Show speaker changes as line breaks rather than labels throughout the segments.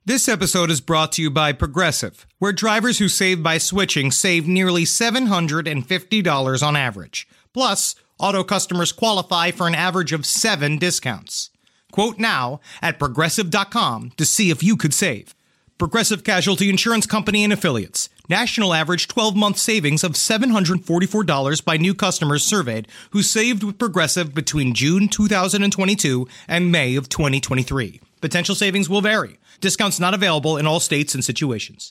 This episode is brought to you by Progressive, where drivers who save by switching save nearly $750 on average. Plus, auto customers qualify for an average of 7 discounts. Quote now at Progressive.com to see if you could save. Progressive Casualty Insurance Company and Affiliates. National average 12-month savings of $744 by new customers surveyed who saved with Progressive between June 2022 and May of 2023. Potential savings will vary. Discounts not available in all states and situations.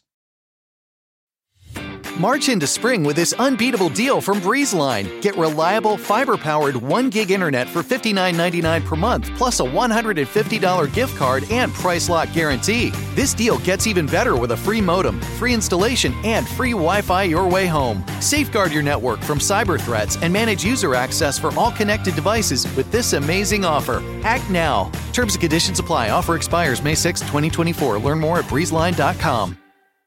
March into spring with this unbeatable deal from BreezeLine. Get reliable, fiber-powered 1 gig internet for $59.99 per month, plus a $150 gift card and price lock guarantee. This deal gets even better with a free modem, free installation, and free Wi-Fi your way home. Safeguard your network from cyber threats and manage user access for all connected devices with this amazing offer. Act now. Terms and conditions apply. Offer expires May 6, 2024. Learn more at breezeline.com.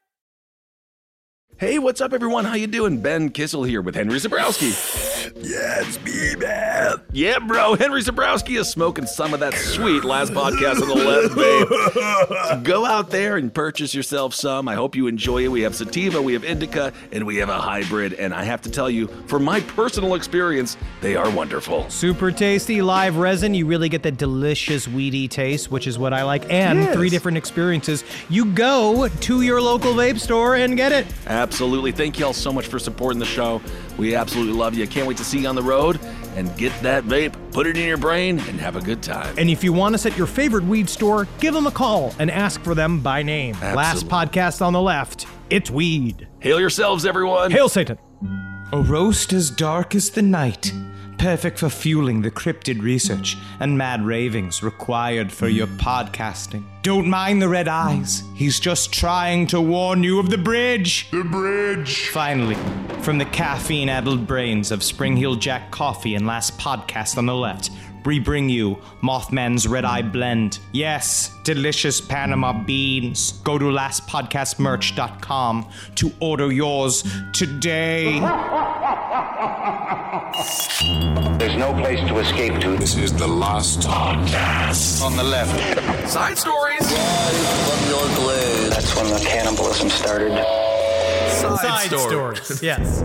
Hey, what's up, everyone? How you doing? Ben Kissel here with Henry Zebrowski.
Yeah, it's me, man.
Yeah, bro. Henry Zebrowski is smoking some of that sweet Last Podcast on the Left, babe. So go out there and purchase yourself some. I hope you enjoy it. We have sativa, we have indica, and we have a hybrid. And I have to tell you, from my personal experience, they are wonderful.
Super tasty live resin. You really get the delicious weedy taste, which is what I like. And 3 different experiences. You go to your local vape store and get it.
Absolutely. Thank you all so much for supporting the show. We absolutely love you. Can't wait to see you on the road and get that vape, put it in your brain, and have a good time.
And if you want us at your favorite weed store, give them a call and ask for them by name.
Absolutely.
Last Podcast on the Left, it's weed.
Hail yourselves, everyone.
Hail Satan.
A roast as dark as the night, perfect for fueling the cryptid research and mad ravings required for your podcasting. Don't mind the red eyes. He's just trying to warn you of the bridge.
The bridge.
Finally, from the caffeine-addled brains of Spring Hill Jack Coffee and Last Podcast on the Left, we bring you Mothman's Red Eye Blend. Yes, delicious Panama beans. Go to lastpodcastmerch.com to order yours today.
There's no place to escape to.
This is the Last Podcast
On the Left.
Side stories.
That's when the cannibalism started.
Side stories. Yes.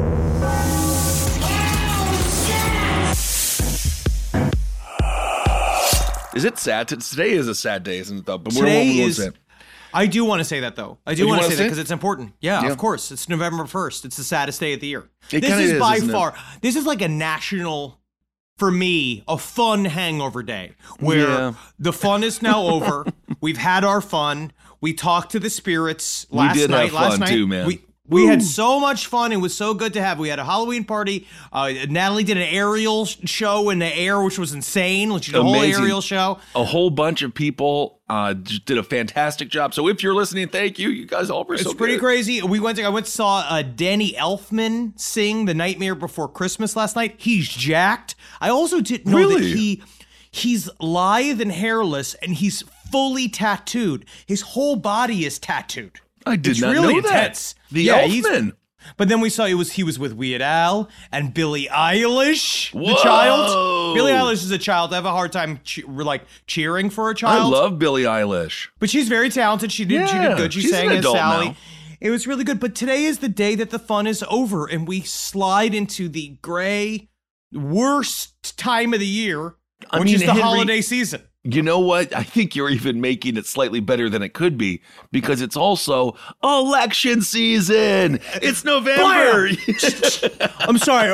Is it sad? Today is a sad day, isn't it, though? But
Today
we'll
is...
say it.
I do want to say that, though. I do
You
want to
wanna
say that
say it?
because it's important. Yeah,
Yeah.
of course. It's November 1st. It's the saddest day of the year.
It
This
kinda
is by
isn't it?
far, this is like a national, for me, a fun hangover day where
Yeah.
the fun is now over. We've had our fun. We talked to the spirits
We
last
did
night.
have
Last
fun
night,
too, man.
We had so much fun. It was so good to have. We had a Halloween party. Natalie did an aerial show in the air, which was insane. She did a whole
Amazing.
aerial show.
A whole bunch of people just did a fantastic job. So if you're listening, thank you. You guys all were so
It's pretty
good.
crazy. I went to saw Danny Elfman sing The Nightmare Before Christmas last night. He's jacked. I also didn't know
Really?
that he's lithe and hairless, and he's fully tattooed. His whole body is tattooed.
I did
It's
not
really
know
intense.
that. The
he's-
Elfman.
But then we saw he was with Weird Al and Billie Eilish, the
Whoa.
child. Billie Eilish is a child. I have a hard time cheering for a
I
child.
love Billie Eilish.
But she's very talented. She did
Yeah,
good. She
she's
sang
an
as
adult
Sally.
now.
It was really good. But today is the day that the fun is over and we slide into the gray, worst time of the year, which is the
Henry,
holiday season.
You know what? I think you're even making it slightly better than it could be because it's also election season. It's November.
I'm sorry.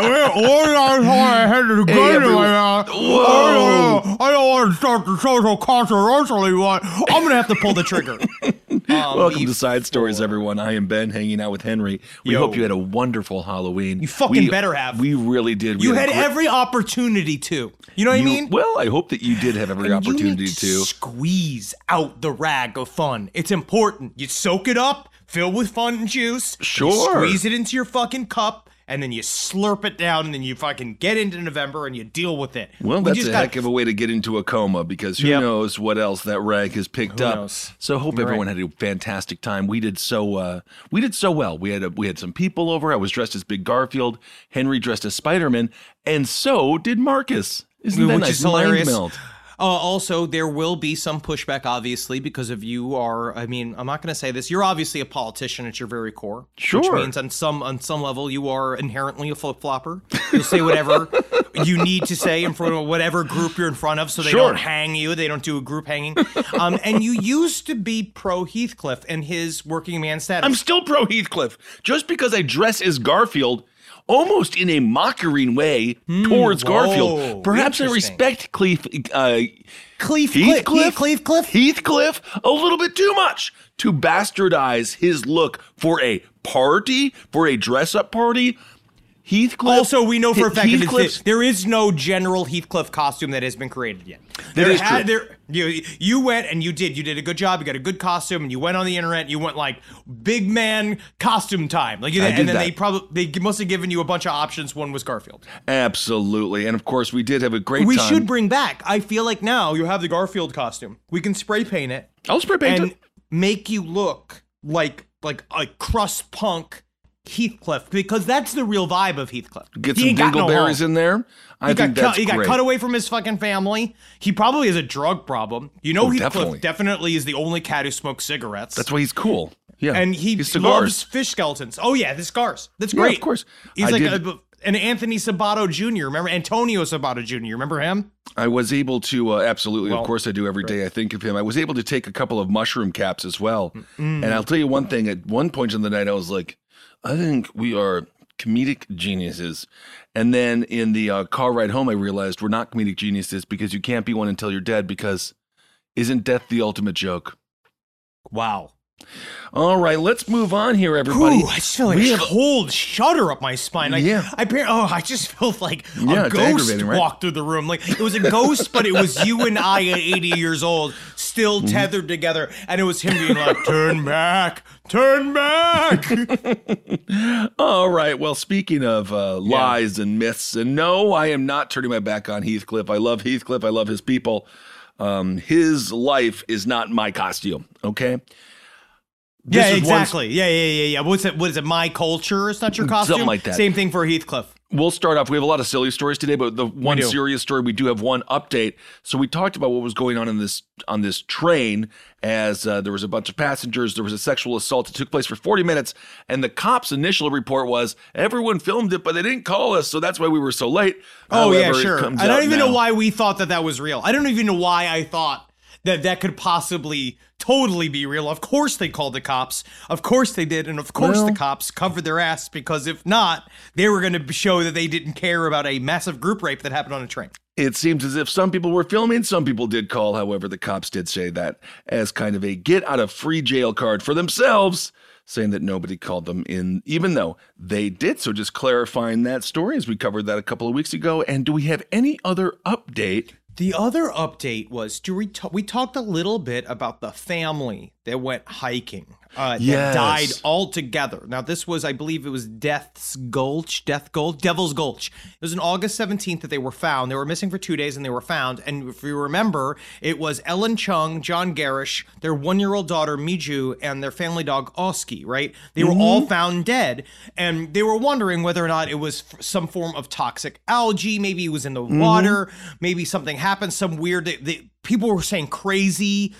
I had to
Hey,
go
everyone. Whoa.
I don't want to start the show so controversially, but I'm going to have to pull the trigger.
Welcome to Side Stories, everyone. I am Ben, hanging out with Henry. We
Yo.
hope you had a wonderful Halloween.
You fucking better have.
We really did. We
You had
a great-
every opportunity to. You know what I mean?
Well, I hope that you did have every
And
opportunity
you need
to.
squeeze out the rag of fun. It's important. You soak it up, fill with fun juice.
Sure.
You squeeze it into your fucking cup, and then you slurp it down, and then you fucking get into November and you deal with it.
Well,
We
that's
just
a
got-
heck of a way to get into a coma because who
Yep.
knows what else that rag has picked
Who
up.
knows?
So hope
You're
everyone had a fantastic time. We did so well. We had some people over. I was dressed as Big Garfield. Henry dressed as Spider-Man, and so did Marcus. Isn't that
Which
nice?
is hilarious.
Mind meld.
Also, there will be some pushback, obviously, because of you are, I mean, I'm not going to say this. You're obviously a politician at your very core.
Sure.
Which means on some level, you are inherently a flip-flopper. You'll say whatever you need to say in front of whatever group you're in front of so they don't hang you. They don't do a group hanging. And you used to be pro-Heathcliff and his working man status.
I'm still pro-Heathcliff. Just because I dress as Garfield almost in a mocking way towards Garfield. Perhaps I respect Heathcliff a little bit too much to bastardize his look for a party, for a dress-up party. Heathcliff.
Also, we know for a fact that there is no general Heathcliff costume that has been created yet. You went and you did a good job. You got a good costume, and you went on the internet. You went like big man costume time, they must have given you a bunch of options. One was Garfield.
Absolutely, and of course we did have a great time.
We should bring back. I feel like now you have the Garfield costume. We can spray paint it.
I'll spray paint
and
it.
Make you look like a crust punk Heathcliff, because that's the real vibe of Heathcliff.
Get some dingleberries in there. I think that's great.
He got cut away from his fucking family. He probably has a drug problem. Heathcliff definitely is the only cat who smokes cigarettes.
That's why he's cool. Yeah,
and he loves fish skeletons. Oh yeah, the scars. That's great.
Yeah, of course.
He's an Anthony Sabato Jr. Remember Antonio Sabato Jr. Remember him?
I was able to absolutely. Of course, I do every day. I think of him. I was able to take a couple of mushroom caps as well. And I'll tell you one thing. At one point in the night, I was like, I think we are comedic geniuses. And then in the car ride home, I realized we're not comedic geniuses because you can't be one until you're dead, because isn't death the ultimate joke?
Wow.
All right, let's move on here, everybody.
Ooh, I just feel like a cold shudder up my spine. I just felt like a ghost walked through the room. Like it was a ghost, but it was you and I at 80 years old, still tethered together, and it was him being like, "Turn back, turn back."
All right. Well, speaking of lies and myths, and no, I am not turning my back on Heathcliff. I love Heathcliff. I love his people. His life is not my costume. Okay.
Yeah, exactly. Yeah. What is it? My culture? It's not your costume?
Something like that.
Same thing for Heathcliff.
We'll start off. We have a lot of silly stories today, but the one serious story, we do have one update. So we talked about what was going on on this train as there was a bunch of passengers. There was a sexual assault that took place for 40 minutes. And the cops' initial report was everyone filmed it, but they didn't call us. So that's why we were so late.
Oh, yeah, sure. I don't even know why we thought that was real. I don't even know why I thought that could possibly totally be real. Of course they called the cops. Of course they did. And of course the cops covered their ass, because if not, they were going to show that they didn't care about a massive group rape that happened on a train.
It seems as if some people were filming, some people did call. However, the cops did say that as kind of a get out of free jail card for themselves, saying that nobody called them in, even though they did. So just clarifying that story, as we covered that a couple of weeks ago. And do we have any other update?
The other update was, we talked a little bit about the family that went hiking, that died altogether. Now, this was, I believe it was Devil's Gulch. It was on August 17th that they were found. They were missing for 2 days and they were found. And if you remember, it was Ellen Chung, John Garish, their 1-year-old daughter, Miju, and their family dog, Oski, right? They were all found dead. And they were wondering whether or not it was some form of toxic algae. Maybe it was in the water. Maybe something happened, some weird... People were saying crazy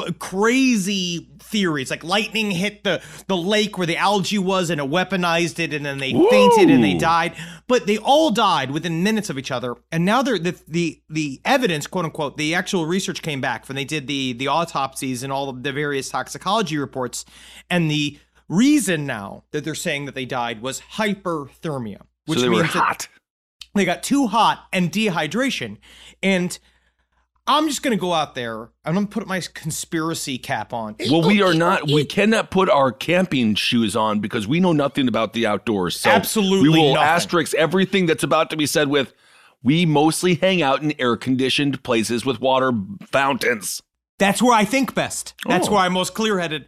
theories, like lightning hit the lake where the algae was and it weaponized it, and then they fainted and they died. But they all died within minutes of each other. And now the evidence, quote unquote, the actual research came back when they did the autopsies and all of the various toxicology reports. And the reason now that they're saying that they died was hyperthermia, which
so they
means
were hot.
They got too hot and dehydration. And I'm just going to go out there. I'm going to put my conspiracy cap on.
Well, we cannot put our camping shoes on because we know nothing about the outdoors. So
absolutely
we will
nothing.
asterisk everything that's about to be said with, we mostly hang out in air-conditioned places with water fountains.
That's where I think best. That's where I'm most clear-headed.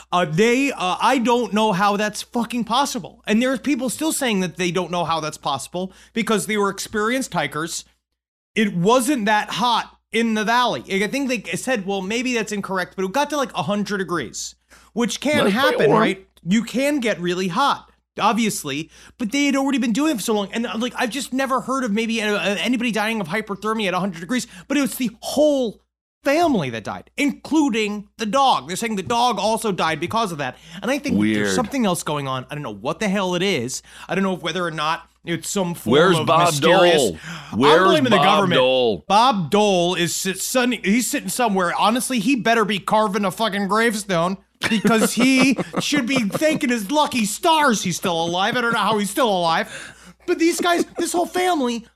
I don't know how that's fucking possible. And there's people still saying that they don't know how that's possible because they were experienced hikers. It wasn't that hot in the valley. I think they said, well, maybe that's incorrect, but it got to like 100 degrees, which can happen, right? You can get really hot.
obviously, but they had already been doing it for so long. And like, I've just never heard of maybe anybody dying of hyperthermia at 100 degrees, but it was the whole family that died, including the dog. They're saying the dog also died because of that. And I think there's something else going on. I don't know what the hell it is. I don't know whether or not it's some form of
Bob
mysterious.
Dole? Where's
I'm blaming the
Bob
government.
Dole?
Bob Dole is he's sitting somewhere. Honestly, he better be carving a fucking gravestone because he should be thanking his lucky stars he's still alive. I don't know how he's still alive. But these guys, this whole family,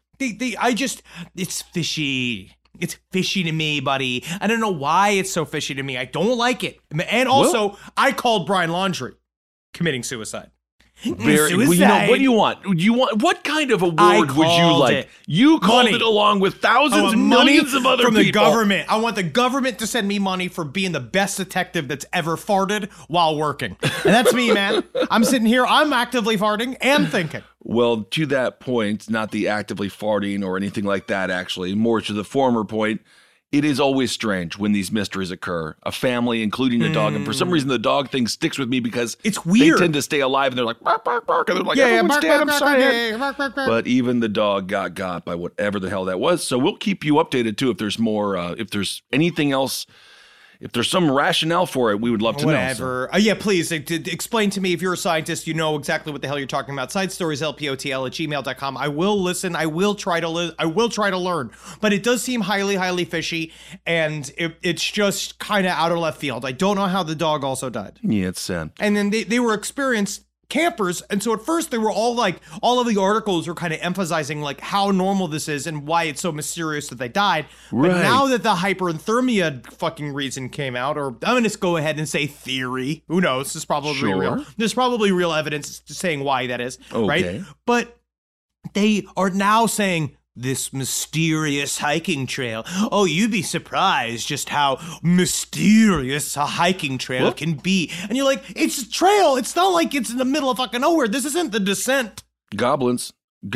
it's fishy. It's fishy to me, buddy. I don't know why it's so fishy to me. I don't like it. And also, I called Brian Laundrie committing suicide.
Well, what do you want? What kind of award would you like?
It.
You called
Money.
it along with thousands and millions of other
from
people.
the government. I want the government to send me money for being the best detective that's ever farted while working. And that's me, man. I'm sitting here. I'm actively farting and thinking.
Well, to that point, not the actively farting or anything like that, actually, more to the former point, it is always strange when these mysteries occur. A family, including a dog, and for some reason the dog thing sticks with me because
it's weird.
They tend to stay alive, and they're like, bark, bark, bark, and they're like, everyone stand up, But even the dog got by whatever the hell that was. So we'll keep you updated, too, if there's more, if there's anything else. If there's some rationale for it, we would love to know.
Whatever. Yeah, please explain to me. If you're a scientist, you know exactly what the hell you're talking about. SideStoriesLPOTL@gmail.com. I will listen. I will try to learn. But it does seem highly, highly fishy, and it's just kind of out of left field. I don't know how the dog also died.
Yeah, it's sad.
And then they were experienced campers, and so at first they were all of the articles were kind of emphasizing like how normal this is and why it's so mysterious that they died. But now that the hyperthermia fucking reason came out, or I'm gonna just go ahead and say theory, who knows, it's probably real. There's probably real evidence saying why that is, right? But they are now saying this mysterious hiking trail. Oh, you'd be surprised just how mysterious a hiking trail can be. And you're like, it's a trail. It's not like it's in the middle of fucking nowhere. This isn't the descent.
Goblins,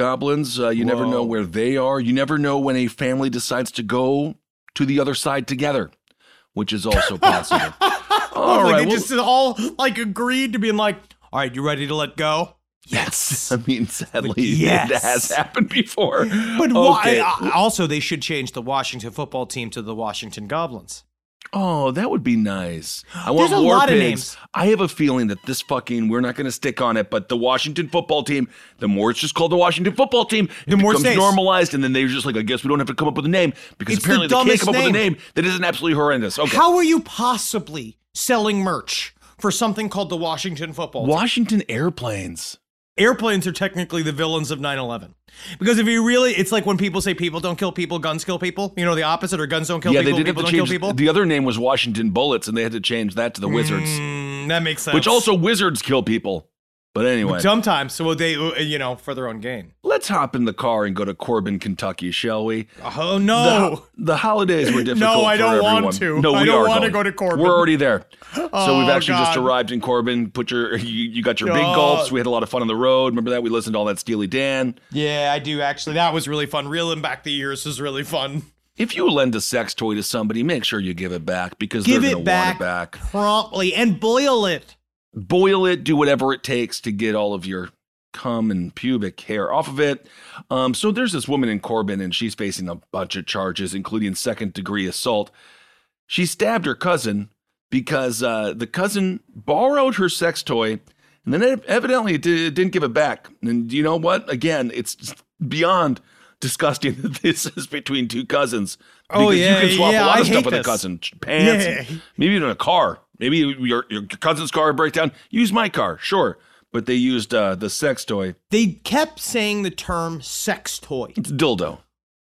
you never know where they are. You never know when a family decides to go to the other side together, which is also possible. All right.
They just all like agreed to being like, all right, you ready to let go? Yes.
I mean, sadly, it has happened before.
But why? Also, they should change the Washington football team to the Washington Goblins.
Oh, that would be nice. I want
There's a
war
lot
pigs.
Of names.
I have a feeling that we're not going to stick on it, but the Washington football team, the more it's just called the Washington football team,
the more
becomes normalized, and then they're just like, I guess we don't have to come up with a name, because apparently they can't come up with a name that isn't absolutely horrendous. Okay.
How are you possibly selling merch for something called the Washington football team?
Washington airplanes.
Airplanes are technically the villains of 9/11. Because if you really, it's like when people say people don't kill people, guns kill people. You know, the opposite, or guns don't kill people, people don't kill people.
The other name was Washington Bullets, and they had to change that to the Wizards.
That makes sense.
Which also wizards kill people. But anyway.
Sometimes, so they, for their own gain.
Let's hop in the car and go to Corbin, Kentucky, shall we?
Oh, no.
The holidays were difficult
No, I don't
for everyone.
want to.
No,
I don't want to go to Corbin.
We're already there. So we've actually just
God.
arrived in Corbin. You got your big gulps. We had a lot of fun on the road. Remember that? We listened to all that Steely Dan.
Yeah, I do, actually. That was really fun. Reeling back the years was really fun.
If you lend a sex toy to somebody, make sure you give it back, because they're going to want it back.
Promptly, and boil it.
Boil it, do whatever it takes to get all of your cum and pubic hair off of it. So there's this woman in Corbin, and she's facing a bunch of charges, including second-degree assault. She stabbed her cousin because the cousin borrowed her sex toy, and then evidently didn't give it back. And you know what? Again, it's beyond disgusting that this is between two cousins. Because you can swap a lot of stuff with a cousin. Pants, maybe even a car. Maybe your cousin's car breaks down. Use my car, sure. But they used the sex toy.
They kept saying the term sex toy.
It's a dildo.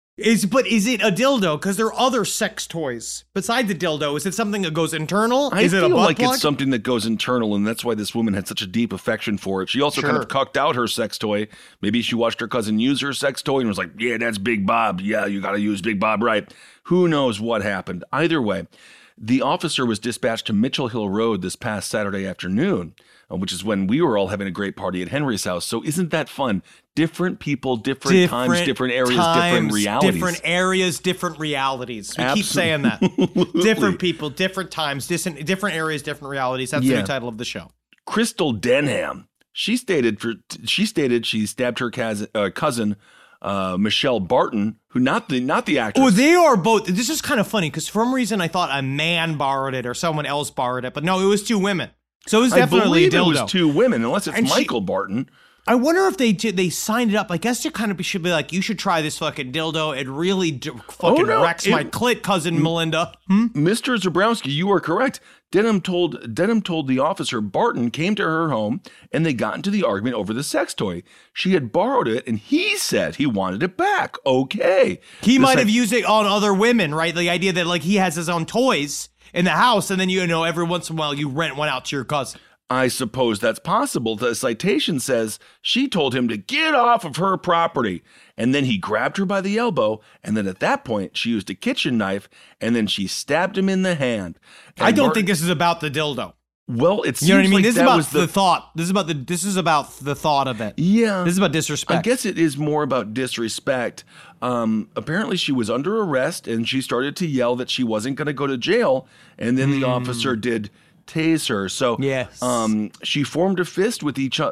But is it a dildo? Because there are other sex toys besides the dildo. Is it something that goes internal? Is it a butt
like
plug?
It's something that goes internal, and that's why this woman had such a deep affection for it. She also kind of cucked out her sex toy. Maybe she watched her cousin use her sex toy and was like, yeah, that's Big Bob. Yeah, you got to use Big Bob right. Who knows what happened? Either way, the officer was dispatched to Mitchell Hill Road this past Saturday afternoon, which is when we were all having a great party at Henry's house. So isn't that fun? Different people, different times, different areas, different realities.
Different areas, different realities. We keep saying that. Different people, different times, different areas, different realities. That's the new title of the show.
Crystal Denham She stated she stabbed her cousin Michelle Barton, who not the actress.
Oh, they are both. This is kind of funny because for some reason I thought a man borrowed it or someone else borrowed it, but no, it was two women. So it was definitely
I
a
believe
dildo.
it was two women, unless it's
And
Michael Barton.
I wonder if they signed it up. I guess it kind of should be like, you should try this fucking dildo. It really fucking wrecks my clit, cousin Melinda.
Mr. Zabrowski, you are correct. Denham told the officer Barton came to her home and they got into the argument over the sex toy. She had borrowed it and he said he wanted it back. Okay.
He might have used it on other women, right? The idea that like he has his own toys in the house and then, every once in a while you rent one out to your cousin.
I suppose that's possible. The citation says she told him to get off of her property. And then he grabbed her by the elbow. And then at that point, she used a kitchen knife and then she stabbed him in the hand. And
I don't think this is about the dildo.
Well, it seems
You know what I mean?
like
This is
that
about
was
the thought. This is about the thought of it.
Yeah.
This is about disrespect.
I guess it is more about disrespect. Apparently she was under arrest and she started to yell that she wasn't going to go to jail. And then the officer did tase her. So
yes.
She formed a fist with each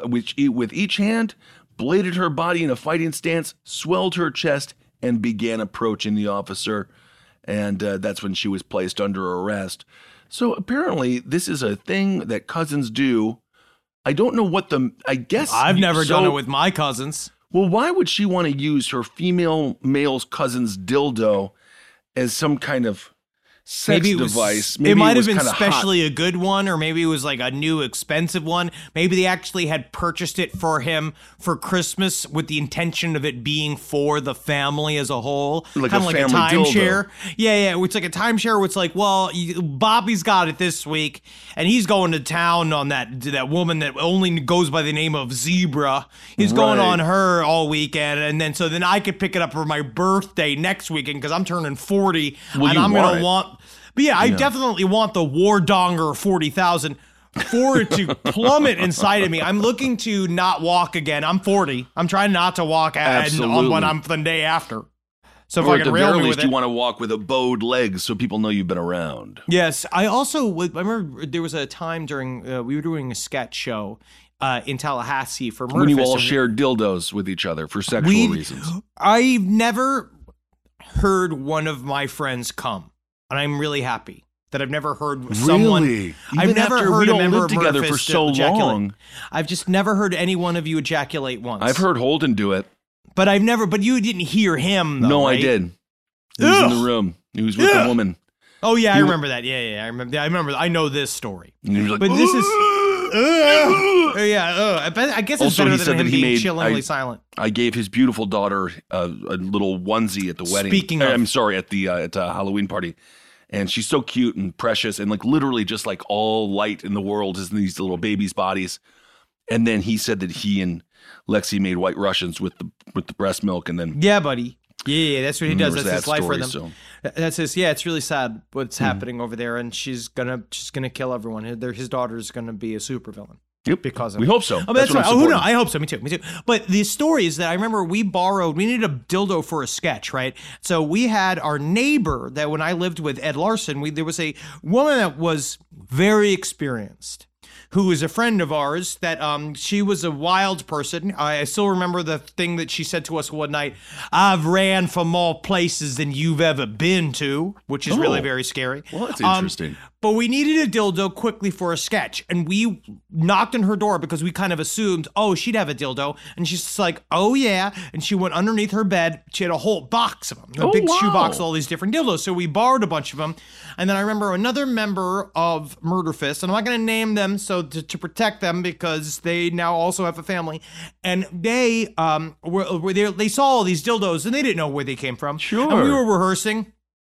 hand, bladed her body in a fighting stance, swelled her chest, and began approaching the officer. And that's when she was placed under arrest. So apparently this is a thing that cousins do. I don't know what
I've never done it with my cousins.
Well, why would she want to use her male's cousin's dildo as some kind of sex device?
Maybe it might have been specially a good one, or maybe it was like a new expensive one. Maybe they actually had purchased it for him for Christmas with the intention of it being for the family as a whole.
Like
kind
a
of like a
family
timeshare.
dildo.
Yeah. It's like a timeshare where it's like, well, Bobby's got it this week, and he's going to town on that woman that only goes by the name of Zebra. He's going on her all weekend, and then I could pick it up for my birthday next weekend because I'm turning 40, and I'm going to want. But yeah, I definitely want the War Donger 40,000 for it to plummet inside of me. I'm looking to not walk again. I'm 40. I'm trying not to walk when I'm the day after. So if
Or
I
at
can
the
rail
very
me
least,
with
you
it.
want to walk with a bowed leg so people know you've been around.
Yes, I remember there was a time during we were doing a sketch show in Tallahassee for Murderfist.
When you all shared dildos with each other for sexual reasons.
I've never heard one of my friends come. And I'm really happy that I've never heard someone.
Really?
I've
Even
never
after
heard
we
a
don't
member
live
of
together for
Murderfist
so
ejaculate.
long.
I've just never heard any one of you ejaculate once.
I've heard Holden do it.
but you didn't hear him. Though,
No,
right?
I did. He was in the room. He was with a woman.
Oh yeah, I remember that. Yeah, I remember. I know this story.
And he was like,
But this is. I guess it's
Also,
better
he
than
said
him
that he
being
made-
chillingly silent.
I gave his beautiful daughter a little onesie at the wedding.
Speaking of-
I'm sorry, at a Halloween party. And she's so cute and precious and like literally just like all light in the world is in these little babies' bodies. And then he said that he and Lexi made White Russians with the breast milk, and then
Yeah, buddy. Yeah, that's what he does.
There was
That's his
that
life for
story,
them.
so.
That's his. Yeah, it's really sad what's happening over there, and she's gonna kill everyone. His daughter's gonna be a supervillain.
Yep.
Because of
we
it.
hope so.
Oh, that's right.
what I'm
Oh no,
supporting.
I hope so. Me too. But the story is that I remember we needed a dildo for a sketch, right? So we had our neighbor that when I lived with Ed Larson, there was a woman that was very experienced, who is a friend of ours, that she was a wild person. I still remember the thing that she said to us one night: "I've ran for more places than you've ever been to," which is really very scary.
Well, that's interesting.
But we needed a dildo quickly for a sketch, and we knocked on her door because we kind of assumed, oh, she'd have a dildo. And she's just like, oh, yeah. And she went underneath her bed. She had a whole box of them, a big shoebox with all these different dildos. So we borrowed a bunch of them. And then I remember another member of Murderfist, and I'm not going to name them to protect them because they now also have a family. And they they saw all these dildos, and they didn't know where they came from.
Sure.
And we were rehearsing,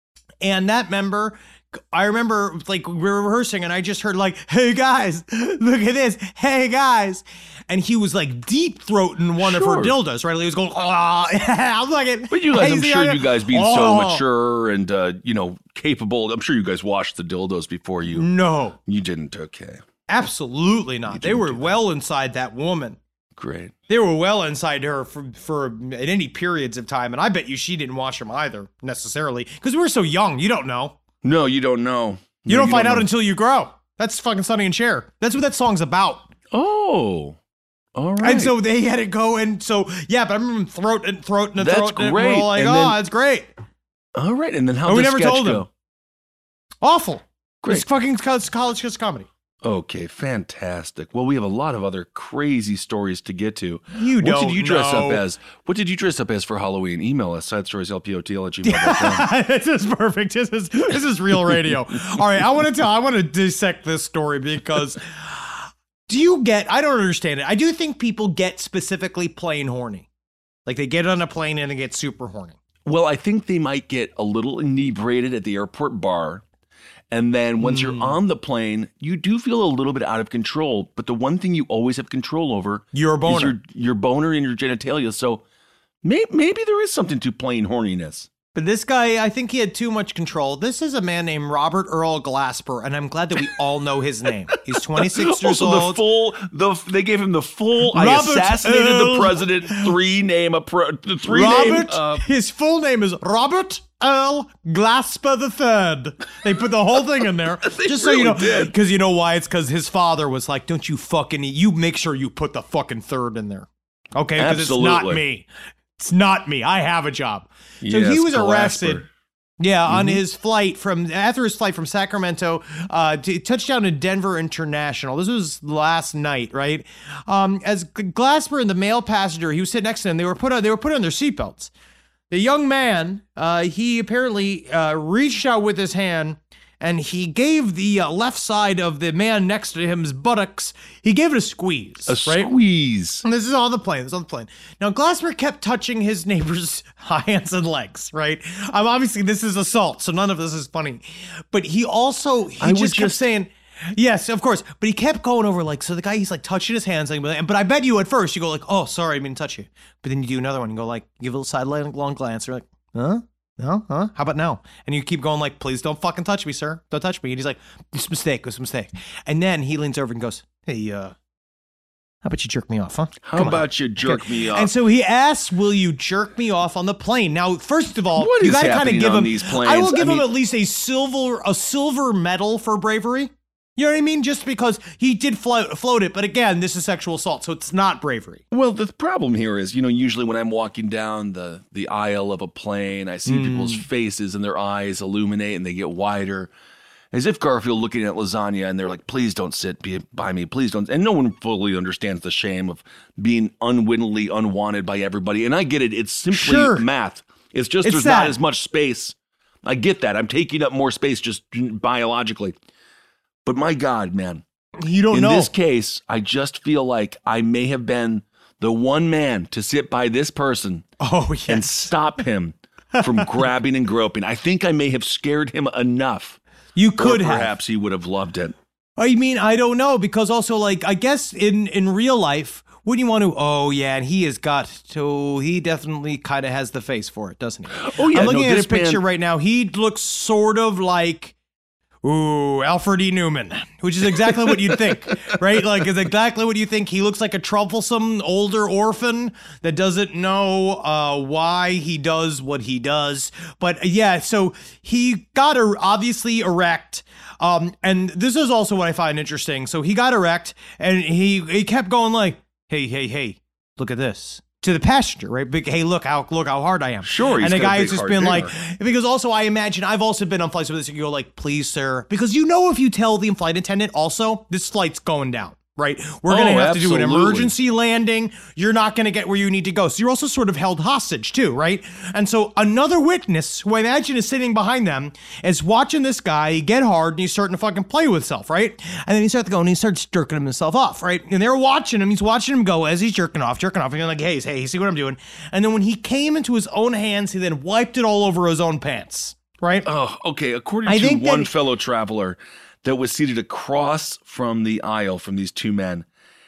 and that member... I remember, like, we were rehearsing, and I just heard, like, "Hey, guys, look at this. Hey, guys." And he was, like, deep-throating one of her dildos, right? He was going, "Oh." I'm like,
But you guys, I'm sure you guys being so
Oh.
mature and, capable, I'm sure you guys washed the dildos before you.
No,
You didn't, okay.
absolutely not. They were well inside that woman.
Great.
They were well inside her for at any periods of time, and I bet you she didn't wash them either, necessarily, because we were so young. You don't know.
No, you don't know.
You don't find out
know.
until you grow. That's fucking Sonny and Cher. That's what that song's about.
Oh. All right.
And so they had to go, and so, yeah, but I remember throat.
That's
And we're
great.
all like,
And
oh,
then-
that's great.
All right. And then how
And we
did the
never
sketch
told him.
go?
Awful.
Great.
It's fucking college kids comedy.
Okay, fantastic. Well, we have a lot of other crazy stories to get to.
You
What
don't
did you dress
know.
up as? What did you dress up as for Halloween? Email us, sidestorieslpotl@gmail.com.
This is perfect. This is real radio. All right, I want to dissect this story because I don't understand it. I do think people get specifically plane horny. Like they get on a plane and they get super horny.
Well, I think they might get a little inebriated at the airport bar. And then once you're on the plane, you do feel a little bit out of control. But the one thing you always have control over
Your boner.
is your boner and your genitalia. So maybe there is something to plane horniness.
But this guy, I think he had too much control. This is a man named Robert Earl Glasper, and I'm glad that we all know his name. He's 26 years old.
They gave him the full. I
Robert
assassinated
Earl-
the president.
His full name is Robert Earl Glasper III. They put the whole thing in there, just so you know,
really did.
because you know why? It's because his father was like, "Don't you fucking you make sure you put the fucking third in there, okay? Because it's not
Absolutely.
me. It's not me. I have a job." So
Yes,
he was arrested.
Glasper.
Yeah, on his flight from Sacramento, to touchdown in Denver International. This was last night, right? As Glasper and the male passenger, he was sitting next to him. They were put on their seatbelts. The young man, he apparently reached out with his hand and he gave the left side of the man next to him's buttocks. He gave it a squeeze.
A
right?
squeeze.
And this is on the plane. Now, Glasper kept touching his neighbor's hands and legs, right? Obviously, this is assault, so none of this is funny. But he just kept saying, yes, of course. But he kept going over, like, so the guy, he's like touching his hands. Like, but I bet you at first, you go like, oh, sorry, I didn't mean to touch you. But then you do another one. You go like, give a little sidelong glance. You're like, huh? No, huh? How about now? And you keep going like, please don't fucking touch me, sir. Don't touch me. And he's like, it's a mistake. And then he leans over and goes, hey, how about you jerk me off, huh?
How about you jerk me off?
And so he asks, will you jerk me off on the plane? Now, first of all,
What
you
is
got to kind of
happening
give
on
him,
these planes?
I will give
I
him
mean-
at least a silver medal for bravery. You know what I mean? Just because he did float it. But again, this is sexual assault, so it's not bravery.
Well, the problem here is, usually when I'm walking down the aisle of a plane, I see people's faces and their eyes illuminate and they get wider. As if Garfield looking at lasagna and they're like, please don't sit by me, please don't. And no one fully understands the shame of being unwittingly unwanted by everybody. And I get it. It's simply math. It's just there's not as much space. I get that. I'm taking up more space just biologically. But my God, man.
You don't know.
In this case, I just feel like I may have been the one man to sit by this person and stop him from grabbing and groping. I think I may have scared him enough.
You could have.
Perhaps he would have loved it.
I mean, I don't know, because also, like, I guess in real life, wouldn't you want to, and he definitely kind of has the face for it, doesn't he?
Oh, yeah.
I'm looking at
this
a picture
man-
right now. He looks sort of like, Alfred E. Newman, which is exactly what you'd think, right? Like, it's exactly what you think. He looks like a troublesome older orphan that doesn't know why he does what he does. But yeah, so he got obviously erect. And this is also what I find interesting. So he got erect and he kept going like, hey, look at this. To the passenger, right? Big, hey, look how hard I am.
Sure, he's
and the
got a
guy
big
has just
hard
been
dinger.
like, because also I imagine I've also been on flights with this. You go like, please, sir, because if you tell the flight attendant also this flight's going down, right? We're gonna have to do an
absolutely.
emergency landing. You're not gonna get where you need to go, so you're also sort of held hostage too, right? And so another witness, who I imagine is sitting behind them, is watching this guy get hard, and he's starting to fucking play with himself, right? And then he starts going, and he starts jerking himself off, right? And they're watching him. He's watching him go as he's jerking off, and you're like, hey, see what I'm doing? And then when he came into his own hands, he then wiped it all over his own pants, right?
Oh, okay. According
I
to
think
one
that-
fellow traveler that was seated across from the aisle from these two men,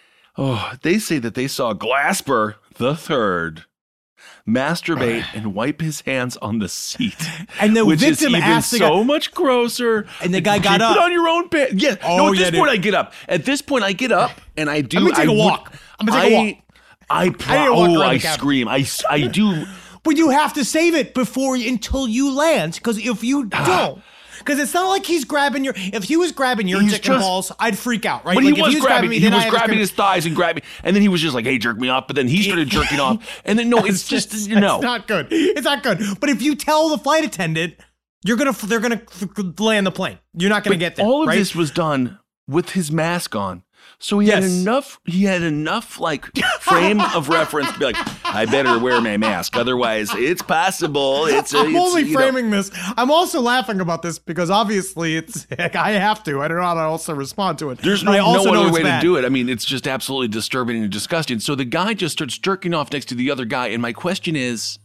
they say that they saw Glasper III masturbate and wipe his hands on the seat.
And the
which
victim
is even
asked the
so
guy-
much grosser.
And the guy got
Keep
up.
it on your own pants. Yeah.
Oh,
No, at
yeah,
this
dude.
point I get up. At this point I get up and I do.
I'm gonna take a walk. I'm gonna take a walk.
I
need to walk around
I
the cabin.
scream. I do.
But you have to save it until you land, because if you don't, Because it's not like he's grabbing your. If he was grabbing your dick and balls, I'd freak out, right?
But
like
he was grabbing me. He was grabbing
his
his thighs and grabbing, and then he was just like, "Hey, jerk me off." But then he started jerking off, and then it's just no.
It's not good. It's not good. But if you tell the flight attendant, they're gonna land the plane. You're not gonna get there.
All of
right?
this was done with his mask on. So he had enough like frame of reference to be like, I better wear my mask. Otherwise, it's possible.
I'm only framing this. I'm also laughing about this because obviously I have to. I don't know how to also respond to it.
There's no other way to do it. I mean, it's just absolutely disturbing and disgusting. So the guy just starts jerking off next to the other guy. And my question is,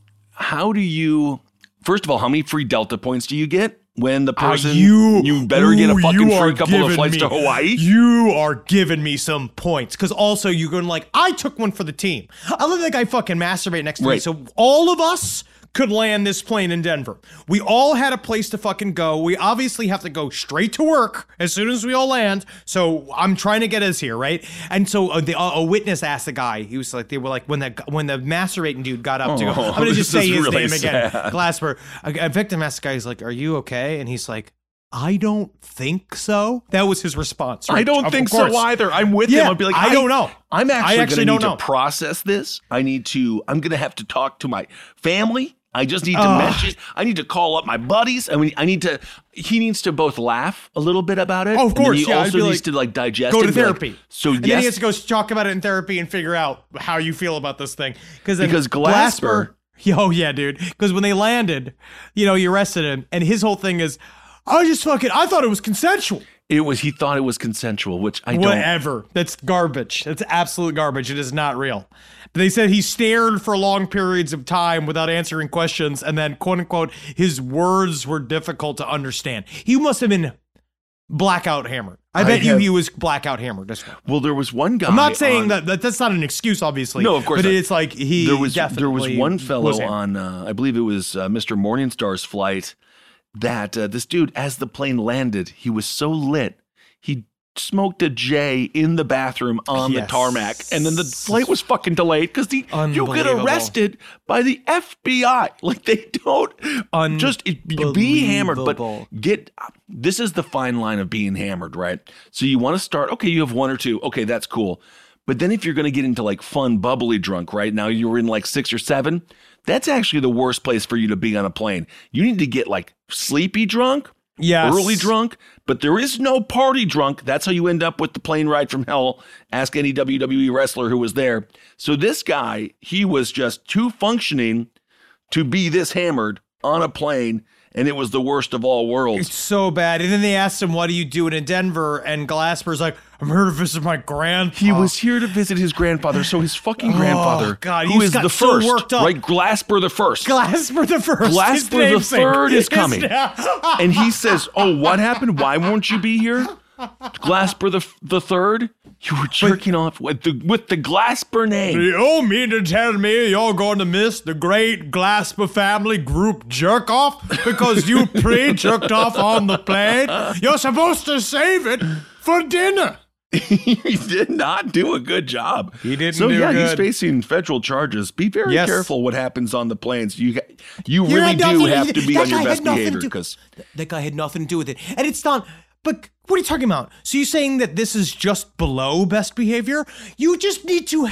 first of all, how many free Delta points do you get? When the person, you better get a fucking free couple of flights to Hawaii.
You are giving me some points. Because also you're going like, I took one for the team. I let that guy fucking masturbate next to me. So all of us could land this plane in Denver. We all had a place to fucking go. We obviously have to go straight to work as soon as we all land. So I'm trying to get us here, right? And so a witness asked the guy. He was like, they were like, when the masturbating dude got up to go, I'm gonna just say his really name again, Glasper. A victim asked the guy, he's like, "Are you okay?" And he's like, "I don't think so." That was his response. Right?
I don't think so either. I'm with him. I'll be like,
I don't know.
I'm actually going to need to process this. I'm going to have to talk to my family. I just need to mention, I need to call up my buddies. I mean, he needs to both laugh a little bit about it.
Oh, of course.
And he also needs to like digest it.
Go to therapy.
And
then he has to go talk about it in therapy and figure out how you feel about this thing. Because Glasper. Oh, yeah, dude. Because when they landed, he arrested him. And his whole thing is, I thought it was consensual.
He thought it was consensual, which I don't.
Whatever. That's garbage. That's absolute garbage. It is not real. But they said he stared for long periods of time without answering questions, and then, quote unquote, his words were difficult to understand. He must have been blackout hammered. I bet he was blackout hammered.
Well, there was one guy.
I'm not saying that's not an excuse, obviously.
No, of course.
But it's like
there was one fellow on, I believe it was Mr. Morningstar's flight, that this dude, as the plane landed, he was so lit, he smoked a J in the bathroom on the tarmac, and then the flight was fucking delayed because you get arrested by the FBI. Like, they don't just be hammered, but this is the fine line of being hammered, right? So you want to start, okay, you have one or two, okay, that's cool. But then if you're going to get into like fun, bubbly drunk, right? Now you're in like 6 or 7, that's actually the worst place for you to be on a plane. You need to get like sleepy drunk, early drunk, but there is no party drunk. That's how you end up with the plane ride from hell. Ask any WWE wrestler who was there. So this guy, he was just too functioning to be this hammered on a plane, and it was the worst of all worlds.
It's so bad. And then they asked him, what are you doing in Denver? And Glasper's like, I'm here to visit my grandpa.
He was here to visit his grandfather. So his fucking grandfather,
God,
who is the first,
worked up.
right? Glasper the first.
Glasper the first.
Glasper the third is coming. And he says, oh, what happened? Why won't you be here? Glasper the third? You were jerking off with the Glasper name.
Do you mean to tell me you're going to miss the great Glasper family group jerk off because you pre-jerked off on the plane? You're supposed to save it for dinner.
He did not do a good job.
He didn't
do
good.
He's facing federal charges. Be very careful what happens on the planes. You really do have to be on your best behavior. Because
that guy had nothing to do with it. And it's not... But what are you talking about? So you're saying that this is just below best behavior? You just need to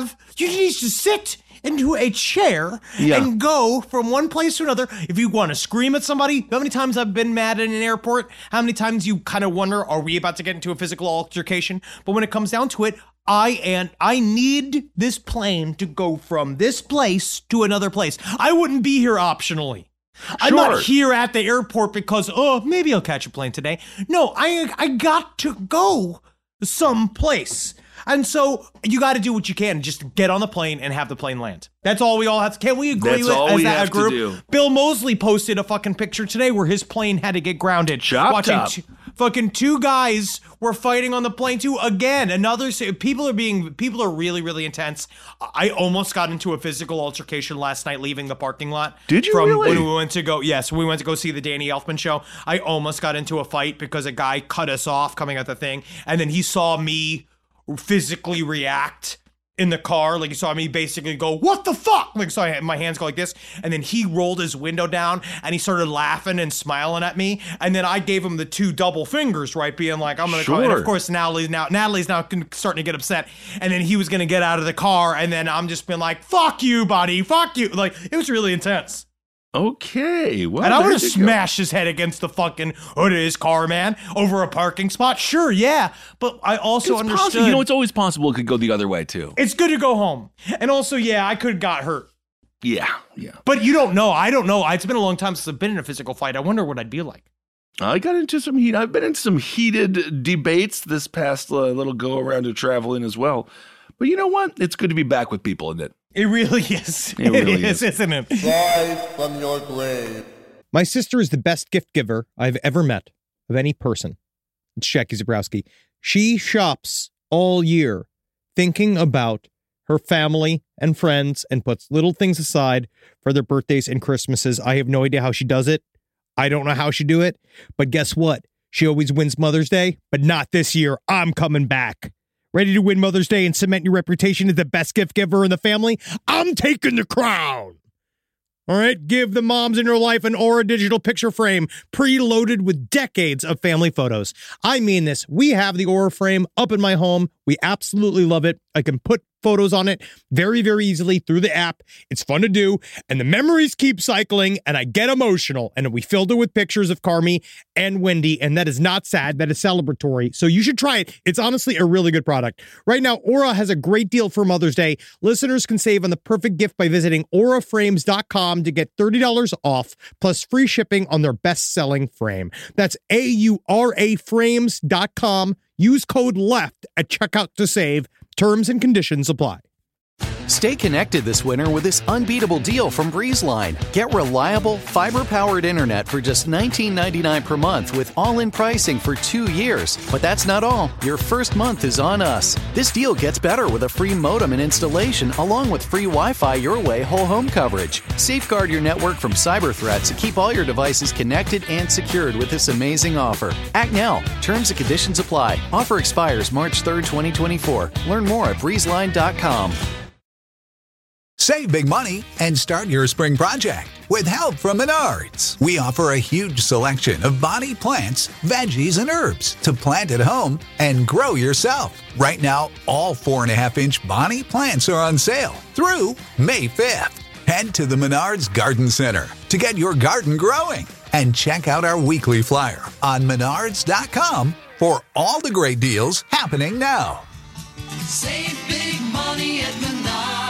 sit into a chair and go from one place to another. If you want to scream at somebody, how many times I've been mad in an airport? How many times you kind of wonder, are we about to get into a physical altercation? But when it comes down to it, I need this plane to go from this place to another place. I wouldn't be here optionally. I'm not here at the airport because, maybe I'll catch a plane today. No, I got to go someplace. And so you got to do what you can. Just get on the plane and have the plane land. That's all we all have to. Can we agree with as a group? To do. Bill Mosley posted a fucking picture today where his plane had to get grounded. Fucking two guys were fighting on the plane too. Again, people are really, really intense. I almost got into a physical altercation last night leaving the parking lot.
Did you really?
When we went to go see the Danny Elfman show. I almost got into a fight because a guy cut us off coming at the thing. And then he saw me physically react in the car. Like, he saw me basically go, what the fuck? Like, so my hands go like this. And then he rolled his window down and he started laughing and smiling at me. And then I gave him the 2 double fingers, right? Being like, I'm going to call. And of course, Natalie's now starting to get upset. And then he was going to get out of the car. And then I'm just been like, fuck you, buddy. Fuck you. Like, it was really intense.
Okay. Well,
and I would have smashed his head against the fucking hood of his car, man, over a parking spot. Sure, yeah. But I also understood.
Possible. You know, it's always possible it could go the other way, too.
It's good to go home. And also, yeah, I could have got hurt.
Yeah.
But you don't know. I don't know. It's been a long time since I've been in a physical fight. I wonder what I'd be like.
I got into some heat. I've been in some heated debates this past little go around of traveling as well. But you know what? It's good to be back with people, isn't it?
It really is.
It really is,
isn't it?
Rise from your grave.
My sister is the best gift giver I've ever met of any person. It's Jackie Zabrowski. She shops all year thinking about her family and friends and puts little things aside for their birthdays and Christmases. I have no idea how she does it. I don't know how she do it. But guess what? She always wins Mother's Day, but not this year. I'm coming back. Ready to win Mother's Day and cement your reputation as the best gift giver in the family? I'm taking the crown. All right, give the moms in your life an Aura digital picture frame preloaded with decades of family photos. I mean this. We have the Aura frame up in my home. We absolutely love it. I can put photos on it very, very easily through the app. It's fun to do, and the memories keep cycling, and I get emotional. And we filled it with pictures of Carmi and Wendy, and that is not sad. That is celebratory. So you should try it. It's honestly a really good product. Right now, Aura has a great deal for Mother's Day. Listeners can save on the perfect gift by visiting auraframes.com to get $30 off, plus free shipping on their best-selling frame. That's auraframes.com. Use code LEFT at checkout to save. Terms and conditions apply.
Stay connected this winter with this unbeatable deal from BreezeLine. Get reliable, fiber-powered internet for just $19.99 per month with all-in pricing for 2 years. But that's not all. Your first month is on us. This deal gets better with a free modem and installation, along with free Wi-Fi your way whole home coverage. Safeguard your network from cyber threats and keep all your devices connected and secured with this amazing offer. Act now. Terms and conditions apply. Offer expires March 3rd, 2024. Learn more at breezeline.com.
Save big money and start your spring project with help from Menards. We offer a huge selection of bonnie plants, veggies, and herbs to plant at home and grow yourself. Right now, all 4.5-inch bonnie plants are on sale through May 5th. Head to the Menards Garden Center to get your garden growing and check out our weekly flyer on menards.com for all the great deals happening now.
Save big money at Menards.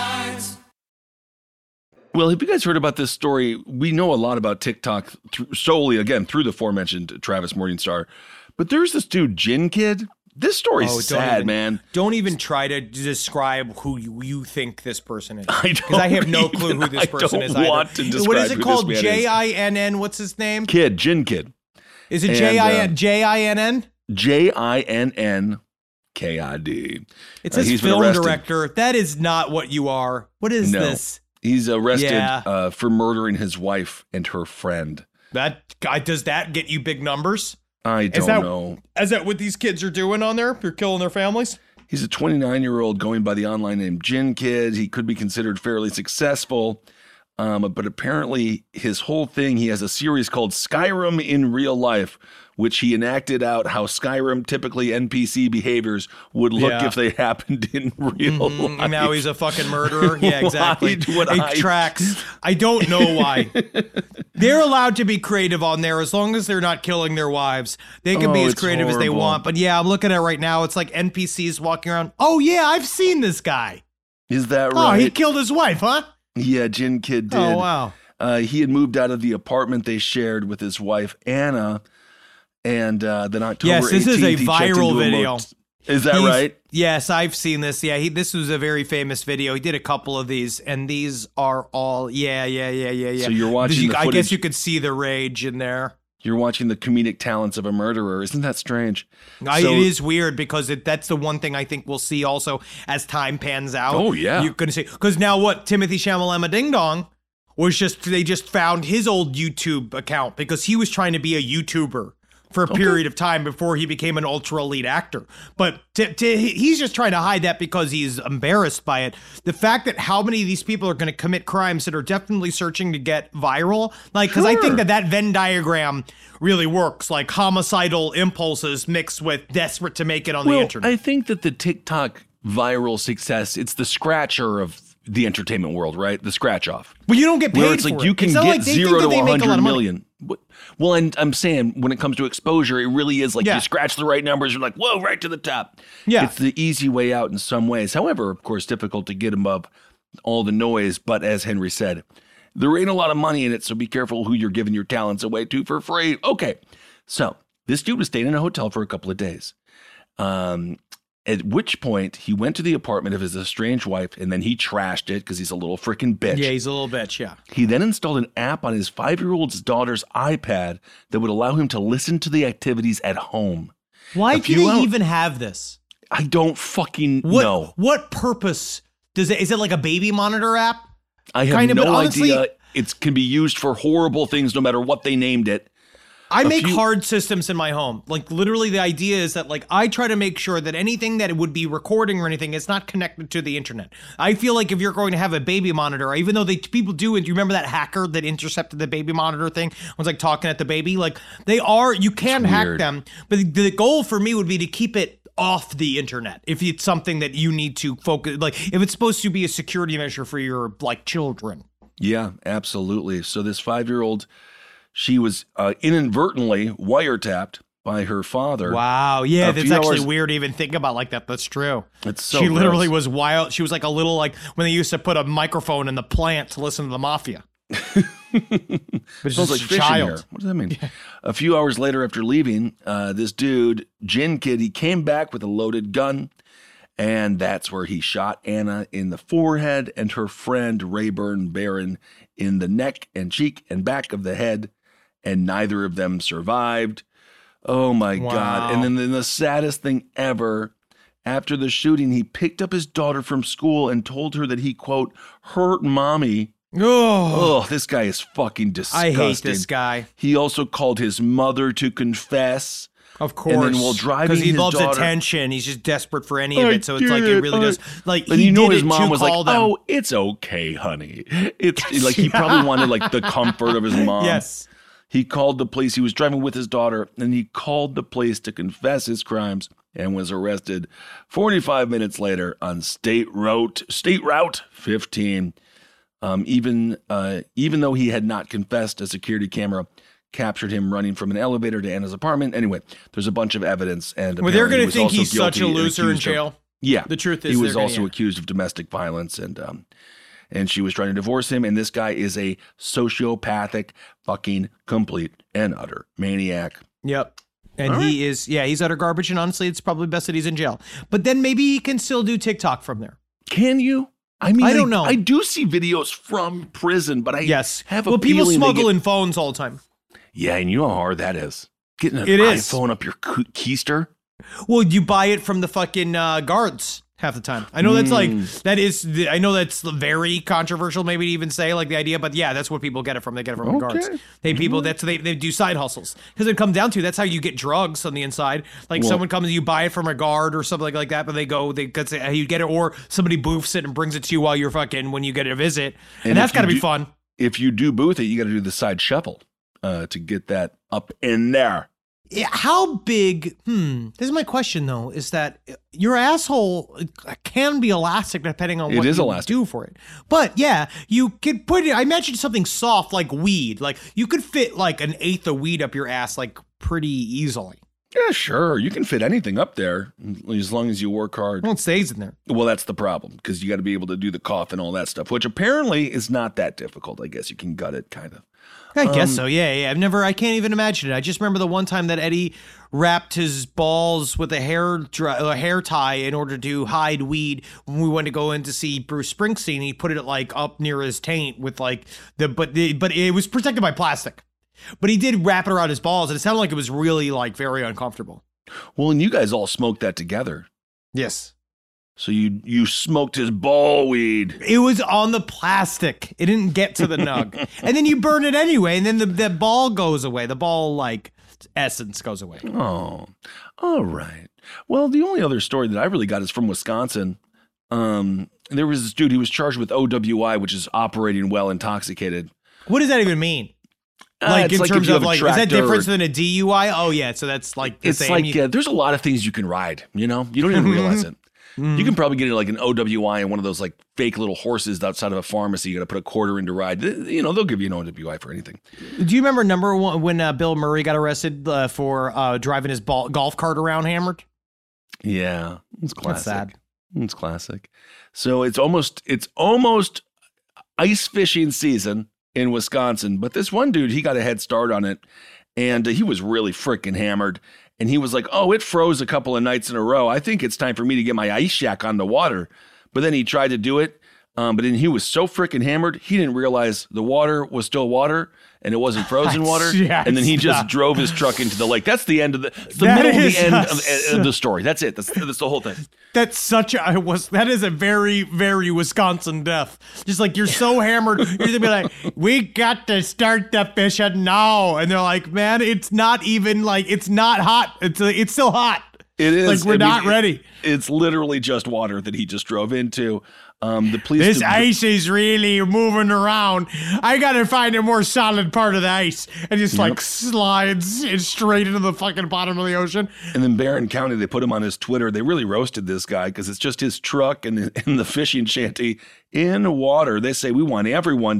Well, have you guys heard about this story? We know a lot about TikTok solely, again, through the aforementioned Travis Morningstar. But there's this dude, Gin Kid. This story's sad, man.
Don't even try to describe who you think this person is. Because I have no clue who this person is.
I don't want to describe.
What is it called?
Who this man is.
J-I-N-N? What's his name?
Kid, Gin Kid.
Is it J-I-N-N?
J-I-N-N-K-I-D.
It says film director. That is not what you are. What is this?
He's arrested for murdering his wife and her friend.
Does that get you big numbers?
I don't know.
Is that what these kids are doing on there? They're killing their families?
He's a 29-year-old going by the online name Gin Kid. He could be considered fairly successful. But apparently his whole thing, he has a series called Skyrim in Real Life, which he enacted out how Skyrim typically NPC behaviors would look if they happened in real life.
And now he's a fucking murderer. Yeah, exactly. It tracks. I don't know why. They're allowed to be creative on there as long as they're not killing their wives. They can be as creative as they want. But yeah, I'm looking at it right now. It's like NPCs walking around. Oh yeah, I've seen this guy.
Is that right?
Oh, he killed his wife, huh?
Yeah, Gin Kid did.
Oh, wow.
He had moved out of the apartment they shared with his wife, Anna, and then October 18th,
yes, this is a viral video.
Is that right?
Yes, I've seen this. Yeah, this was a very famous video. He did a couple of these, and these are all, yeah.
So you're watching the footage.
I guess you could see the rage in there.
You're watching the comedic talents of a murderer. Isn't that strange?
It is weird because that's the one thing I think we'll see also as time pans out.
Oh, yeah.
You're going to see. Because now what? Timothy Shamalama Ding Dong was they just found his old YouTube account because he was trying to be a YouTuber for a period of time before he became an ultra elite actor. But he's just trying to hide that because he's embarrassed by it. The fact that how many of these people are going to commit crimes that are definitely searching to get viral, like, because I think that Venn diagram really works, like homicidal impulses mixed with desperate to make it on the internet.
I think that the TikTok viral success, it's the scratcher of the entertainment world, right? The scratch off.
Well, you don't get paid
where it's
for
like
it.
you can
It's not
get
like they think
0
that
to
they make a lot
100
of money.
million. Well, and I'm saying when it comes to exposure, it really is like you scratch the right numbers, you're like, whoa, right to the top.
Yeah.
It's the easy way out in some ways. However, of course, difficult to get above all the noise. But as Henry said, there ain't a lot of money in it, so be careful who you're giving your talents away to for free. Okay, so this dude was staying in a hotel for a couple of days. At which point he went to the apartment of his estranged wife, and then he trashed it because he's a little freaking bitch.
Yeah, he's a little bitch, yeah.
He then installed an app on his 5-year-old's daughter's iPad that would allow him to listen to the activities at home.
Why do they even have this?
I don't fucking know.
What purpose does it? Is it like a baby monitor app?
I have
Kind of,
no
but honestly,
idea. It can be used for horrible things no matter what they named it.
I make hard systems in my home. Like, literally, the idea is that, like, I try to make sure that anything that it would be recording or anything is not connected to the internet. I feel like if you're going to have a baby monitor, even though people do, and do you remember that hacker that intercepted the baby monitor thing? Was like talking at the baby. Like, you can hack them, but the goal for me would be to keep it off the internet if it's something that you need to focus, like if it's supposed to be a security measure for your like children.
Yeah, absolutely. So this 5-year-old, she was inadvertently wiretapped by her father.
Wow. Yeah, that's actually weird to even think about like that. That's true.
It's so
She literally
gross.
was wild. She was like a little like when they used to put a microphone in the plant to listen to the mafia. But
Sounds like
a
fish
child.
in here. What does that mean? Yeah. A few hours later after leaving, this dude, Gin Kid, he came back with a loaded gun. And that's where he shot Anna in the forehead and her friend Rayburn Barron in the neck and cheek and back of the head. And neither of them survived. Oh, my God. And then the saddest thing ever, after the shooting, he picked up his daughter from school and told her that he, quote, hurt mommy. Oh, this guy is fucking disgusting.
I hate this guy.
He also called his mother to confess.
Of course.
And then while driving
because he
his
loves
daughter,
attention. He's just desperate for any of it. So it's like it really does. Like
and
he
you know
did
his
it
mom
to
was like,
call them.
"Oh, it's okay, honey." It's like he probably wanted like the comfort of his mom.
Yes.
He called the police. He was driving with his daughter, and he called the police to confess his crimes and was arrested 45 minutes later on State Route 15. Even though he had not confessed, a security camera captured him running from an elevator to Anna's apartment. Anyway, there's a bunch of evidence, and
well, they're going to think
also
he's such a
guilty and
loser in
accused of-
jail.
Yeah,
The truth is
he was
they're gonna-
also accused of domestic violence, and she was trying to divorce him. And this guy is a sociopathic, fucking complete and utter maniac.
Yep. And he's utter garbage. And honestly, it's probably best that he's in jail. But then maybe he can still do TikTok from there.
Can you? I mean,
I don't know.
I do see videos from prison, but I have a
people
feeling
smuggle in phones all the time.
Yeah, and you know how hard that is. Getting an
It is.
iPhone up your keister.
Well, you buy it from the fucking guards half the time. I know that's I know that's very controversial maybe to even say like the idea, but yeah, that's what people get it from. They get it from the guards. They do side hustles because it comes down to that's how you get drugs on the inside. Like someone comes, you buy it from a guard or something like that, but you get it, or somebody boofs it and brings it to you while you're when you get a visit, and that's got to be fun.
If you do booth it, you got to do the side shuffle to get that up in there.
Yeah, how big? This is my question though. Is that your asshole can be elastic depending on what you do for it. But yeah, you could put it. I imagine something soft like weed. Like you could fit like an eighth of weed up your ass like pretty easily.
Yeah, sure. You can fit anything up there as long as you work hard.
Well, it stays in there.
Well, that's the problem because you got to be able to do the cough and all that stuff, which apparently is not that difficult. I guess you can gut it kind of.
I guess so. Yeah. I can't even imagine it. I just remember the one time that Eddie wrapped his balls with a hair tie in order to hide weed when we went to go in to see Bruce Springsteen. He put it like up near his taint with like but it was protected by plastic. But he did wrap it around his balls, and it sounded like it was really like very uncomfortable.
Well, and you guys all smoked that together.
Yes.
So you smoked his ball weed.
It was on the plastic. It didn't get to the nug. And then you burn it anyway, and then the ball goes away. The ball, like, essence goes away.
Oh, all right. Well, the only other story that I really got is from Wisconsin. There was this dude, he was charged with OWI, which is operating while intoxicated.
What does that even mean? Like in
like
terms of like, is that different
or,
than a DUI? Oh yeah, so that's like the
it's
same.
like there's a lot of things you can ride. You know, you don't even realize it.
Mm.
You can probably get like an OWI and one of those like fake little horses outside of a pharmacy. You got to put a quarter in to ride. You know, they'll give you an OWI for anything.
Do you remember number one when Bill Murray got arrested for driving his golf cart around hammered?
Yeah, it's classic.
That's sad.
It's classic. So it's almost ice fishing season in Wisconsin, but this one dude, he got a head start on it, and he was really freaking hammered. And he was like, "Oh, it froze a couple of nights in a row. I think it's time for me to get my ice shack on the water." But then he tried to do it, but then he was so freaking hammered, he didn't realize the water was still water and it wasn't frozen water.
Yeah,
and then he just drove his truck into the lake. That's the end of the middle of the end of the story. That's it. That's the whole thing.
That is a very, very Wisconsin death. Just like you're so hammered, you're gonna be like, "We got to start the fishing now," and they're like, "Man, it's not even like it's not hot. It's still hot.
It is
like we're not ready."
It's literally just water that he just drove into. The police.
This ice is really moving around. I gotta find a more solid part of the ice, and just like slides it straight into the fucking bottom of the ocean.
And then Barron County, they put him on his Twitter. They really roasted this guy because it's just his truck and the fishing shanty in water. They say we want everyone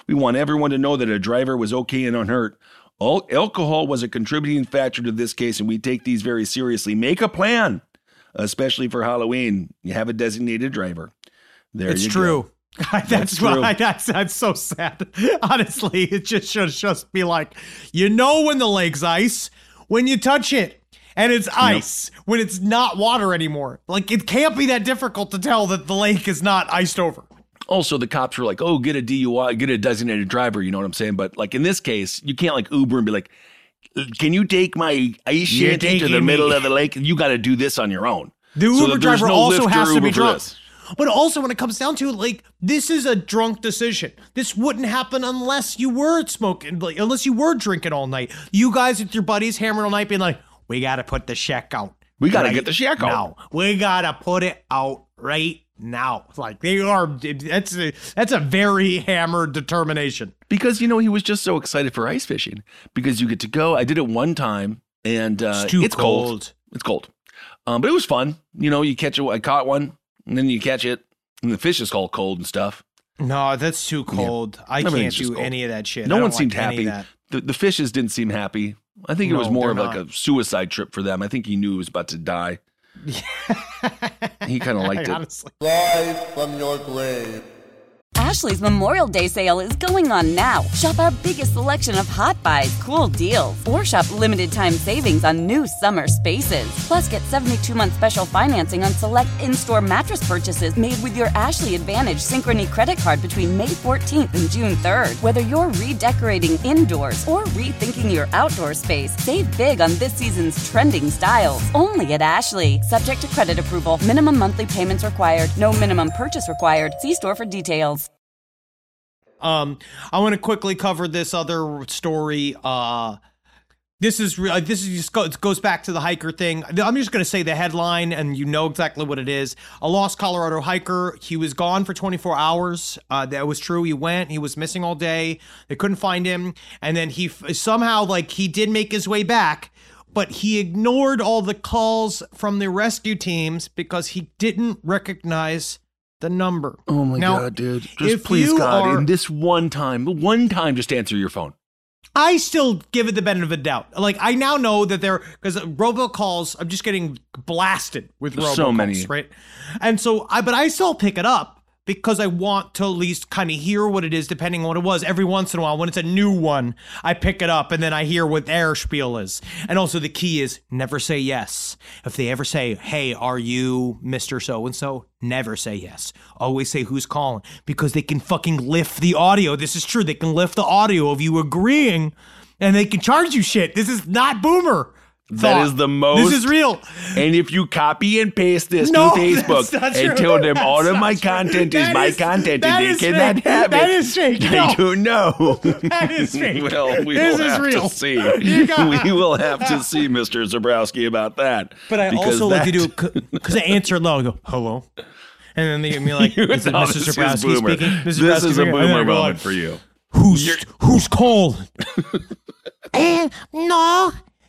to know that a driver was okay and unhurt. Alcohol was a contributing factor to this case, and we take these very seriously. Make a plan, especially for Halloween. You have a designated driver.
It's true. That's why that's so sad. Honestly, it just should just be like, you know, when the lake's ice, when you touch it, and it's ice when it's not water anymore. Like it can't be that difficult to tell that the lake is not iced over.
Also, the cops were like, "Oh, get a DUI, get a designated driver." You know what I'm saying? But like in this case, you can't like Uber and be like, "Can you take my ice shanty to the middle of the lake?" You got to do this on your own.
The Uber driver also has to be drunk.
This.
But also, when it comes down to it, like, this is a drunk decision. This wouldn't happen unless you were smoking, like, unless you were drinking all night. You guys with your buddies hammering all night being like, "We got to put the shack out.
We got to get the shack out.
Now. We got to put it out right now." Like, that's a very hammered determination.
Because, you know, he was just so excited for ice fishing because you get to go. I did it one time and it's cold. It's cold. But it was fun. You know, you catch it. I caught one. And then you catch it, and the fish is all cold and stuff.
No, that's too cold. Yeah. I can't do any of that shit.
No one seemed happy. The fishes didn't seem happy. I think it was more of like a suicide trip for them. I think he knew he was about to die. He kind of liked it.
Honestly. Rise from your grave.
Ashley's Memorial Day sale is going on now. Shop our biggest selection of hot buys, cool deals, or shop limited time savings on new summer spaces. Plus, get 72-month special financing on select in-store mattress purchases made with your Ashley Advantage Synchrony credit card between May 14th and June 3rd. Whether you're redecorating indoors or rethinking your outdoor space, save big on this season's trending styles. Only at Ashley. Subject to credit approval. Minimum monthly payments required. No minimum purchase required. See store for details.
I want to quickly cover this other story. This just goes back to the hiker thing. I'm just going to say the headline, and you know exactly what it is. A lost Colorado hiker. He was gone for 24 hours. That was true. He was missing all day. They couldn't find him, and then he somehow, like, he did make his way back, but he ignored all the calls from the rescue teams because he didn't recognize the number.
Oh my God, dude. Just please, God, in this one time, just answer your phone.
I still give it the benefit of the doubt. Like, I now know that because robocalls, I'm just getting blasted with robocalls,
so many.
Right? And so, but I still pick it up because I want to at least kind of hear what it is, depending on what it was. Every once in a while, when it's a new one, I pick it up and then I hear what their spiel is. And also the key is never say yes. If they ever say, "Hey, are you Mr. So-and-so?" Never say yes. Always say who's calling, because they can fucking lift the audio. This is true. They can lift the audio of you agreeing and they can charge you shit. This is not Boomer.
That is the most.
This is real.
And if you copy and paste this to Facebook and tell them all of my content is my content and they cannot have it.
That is fake.
I don't know.
That is fake.
Well, we
This
will
is
have
real.
to see. We will have to see, Mr. Zabrowski, about that.
But I
because
also like to
that-
do it because I answer low. I go, hello. And then they give me like, is it
No,
Mr.
this is
Zabrowski
boomer.
speaking? Mr.
This
Zabrowski
is a
speaking? And then I
boomer
go
moment
like,
for you.
Who's calling?
No.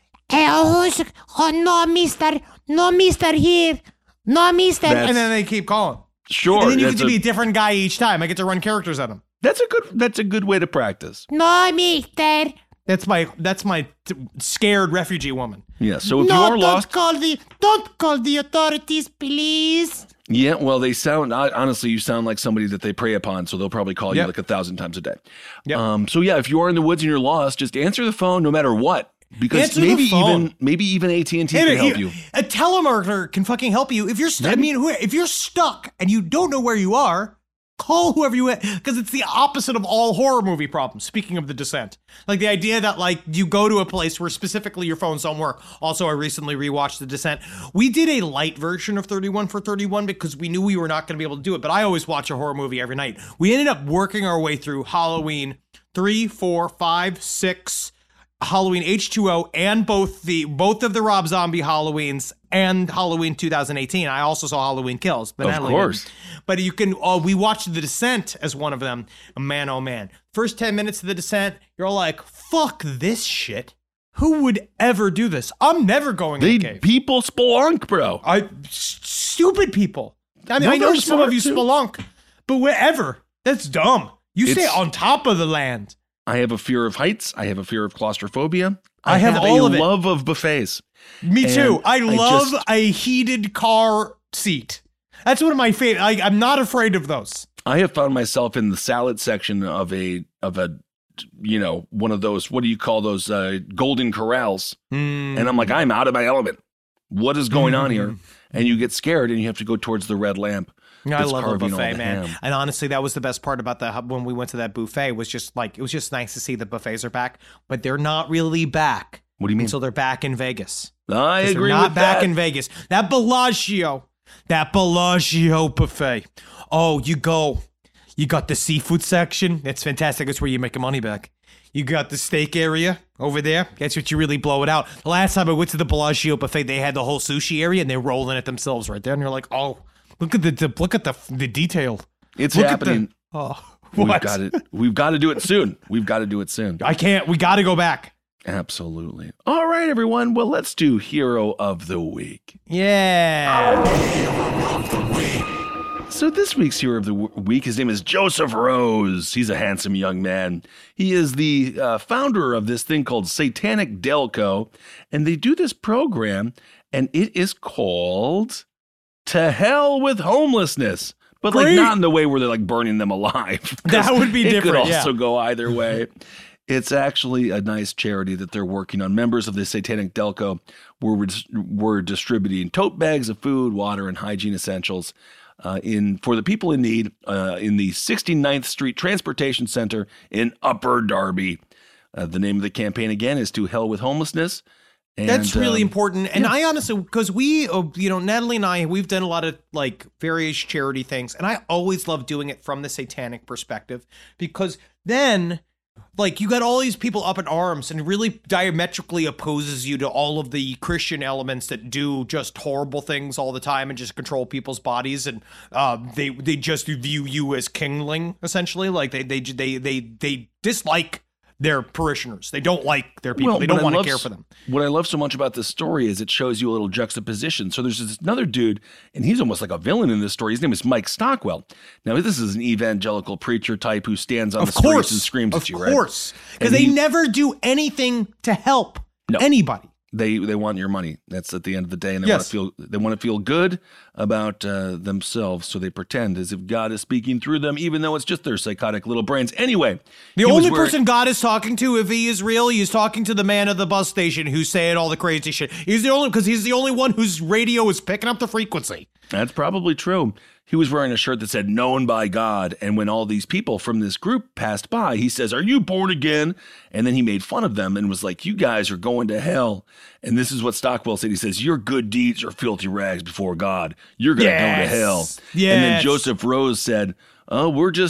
No, mister here. No, mister.
And then they keep calling.
Sure.
And then you get
that's
to be a different guy each time. I get to run characters at them.
That's a good way to practice.
No, mister.
That's my scared refugee woman.
Yeah. So if you
No,
are lost,
don't call the authorities, please.
yeah. Well, they sound honestly, you sound like somebody that they prey upon, so they'll probably call you
Yep.
like 1,000 times a day.
Yep.
So yeah, if you are in the woods and you're lost, just answer the phone no matter what, because
Answer the phone.
maybe even AT&T can help you.
A telemarketer can fucking help you if you're. If you're stuck and you don't know where you are, call whoever you because it's the opposite of all horror movie problems. Speaking of The Descent, like the idea that like you go to a place where specifically your phones don't work. Also, I recently rewatched The Descent. We did a light version of 31 for 31 because we knew we were not going to be able to do it. But I always watch a horror movie every night. We ended up working our way through Halloween 3, 4, 5, 6. Halloween H2O and both of the Rob Zombie Halloweens and Halloween 2018. I also saw Halloween Kills. But
Of
Natalie
course.
didn't. But you can. We watched The Descent as one of them. Man, oh man! First 10 minutes of The Descent, you're like, "Fuck this shit! Who would ever do this? I'm never going in a cave."
People spelunk, bro.
Stupid people. I mean,
No,
I know
they're
some of
smart,
you
too.
spelunk, but whatever. That's dumb. You stay
It's-
on top of the land.
I have a fear of heights. I have a fear of claustrophobia.
I have all
a
of it.
love of buffets.
Me too.
And
I love
just-
a heated car seat. That's one of my favorite. I'm not afraid of those.
I have found myself in the salad section of a one of those, what do you call those, Golden Corrals, and I'm like, I'm out of my element. What is going on here? And you get scared and you have to go towards the red lamp.
I
that's
love a
carving all
buffet,
the
man.
ham.
And honestly, that was the best part about when we went to that buffet was just like, it was just nice to see the buffets are back, but they're not really back.
What do you mean?
Until they're back in Vegas.
I
'Cause
agree
they're not
with
back
that.
in Vegas. That Bellagio buffet. Oh, you got the seafood section. That's fantastic. That's where you make your money back. You got the steak area over there. That's what you really blow it out. The last time I went to the Bellagio buffet, they had the whole sushi area and they're rolling it themselves right there. And you're like, oh, look at the detail.
It's
Look at
happening.
Oh,
We've
what?
got it. We've got to do it soon. We've got to do it soon.
I can't. We got to go back.
Absolutely. All right, everyone. Well, let's do Hero of the Week.
Yeah.
So this week's Hero of the Week, his name is Joseph Rose. He's a handsome young man. He is the founder of this thing called Satanic Delco, and they do this program, and it is called To Hell with Homelessness. But like
Great.
not in the way where they're like burning them alive. 'Cause
That would be
it
different,
could
yeah.
also go either way. It's actually a nice charity that they're working on. Members of the Satanic Delco were distributing tote bags of food, water, and hygiene essentials for the people in need in the 69th Street Transportation Center in Upper Darby. The name of the campaign again is To Hell with Homelessness. And,
That's really important. And
yeah.
I honestly, because we, Natalie and I, we've done a lot of like various charity things. And I always love doing it from the satanic perspective because then like you got all these people up in arms and really diametrically opposes you to all of the Christian elements that do just horrible things all the time and just control people's bodies. And they just view you as kingling, essentially. Like they dislike their parishioners. They don't like their people. They don't want to care for them.
What I love so much about this story is it shows you a little juxtaposition. So there's this another dude, and he's almost like a villain in this story. His name is Mike Stockwell. Now, this is an evangelical preacher type who stands on the streets and screams at you, right?
Of course. Because
And
they
he-
never do anything to help anybody.
They want your money. That's at the end of the day, and they
Yes.
want to feel good about themselves. So they pretend as if God is speaking through them, even though it's just their psychotic little brains. Anyway,
The
he was
only
wearing-
person God is talking to, if he is real, he's talking to the man at the bus station who's saying all the crazy shit. He's the only one whose radio is picking up the frequency.
That's probably true. he was wearing a shirt that said known by God. And when all these people from this group passed by, he says, "Are you born again?" And then he made fun of them and was like, "You guys are going to hell." And this is what Stockwell said. He says, "Your good deeds are filthy rags before God. You're going to go to hell."
Yes.
And then Joseph Rose said, "Oh,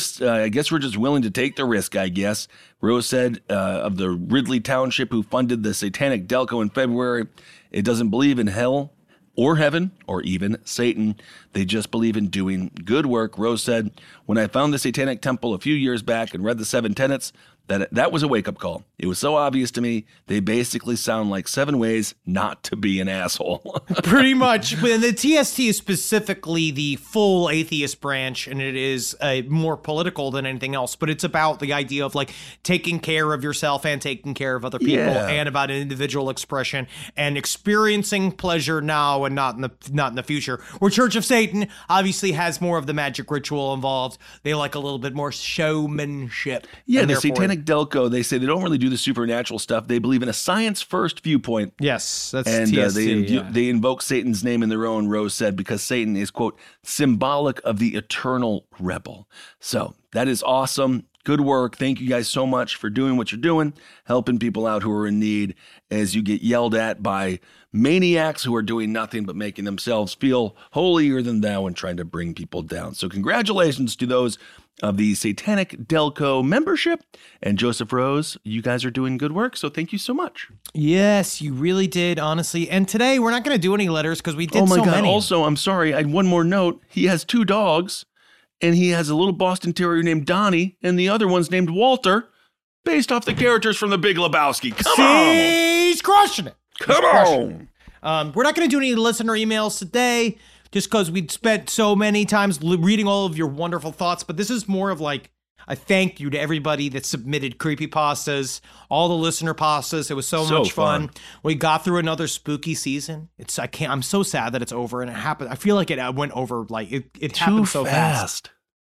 I guess we're just willing to take the risk, I guess." Rose said of the Ridley Township who funded the Satanic Delco in February, "It doesn't believe in hell or heaven or even Satan. They just believe in doing good work." Rose said, "When I found the Satanic Temple a few years back and read the 7 tenets, that was a wake-up call. It was so obvious to me. They basically sound like 7 ways not to be an asshole."
Pretty much. But the TST is specifically the full atheist branch, and it is more political than anything else. But it's about the idea of like taking care of yourself and taking care of other people, and about individual expression and experiencing pleasure now and not in the future. Where Church of Satan obviously has more of the magic ritual involved. They like a little bit more showmanship.
Yeah, the Satanic Delco, they say they don't really do the supernatural stuff. They believe in a science-first viewpoint.
Yes, that's
and
TST.
They invoke Satan's name in their own, Rose said, because Satan is, quote, symbolic of the eternal rebel. So that is awesome. Good work. Thank you guys so much for doing what you're doing, helping people out who are in need as you get yelled at by maniacs who are doing nothing but making themselves feel holier than thou and trying to bring people down. So congratulations to those of the Satanic Delco membership. And Joseph Rose, you guys are doing good work, so thank you so much.
Yes, you really did, honestly. And today, we're not going to do any letters because we did so many. Oh my God,
also, I'm sorry, I had one more note. He has 2 dogs, and he has a little Boston Terrier named Donnie, and the other one's named Walter, based off the characters from The Big Lebowski. Come on!
He's crushing it.
Come on!
We're not going to do any listener emails today, just because we'd spent so many times reading all of your wonderful thoughts, but this is more of like a thank you to everybody that submitted creepypastas, all the listener pastas. It was so much fun. We got through another spooky season. I'm so sad that it's over, and it happened. I feel like it went over, like it happened so fast.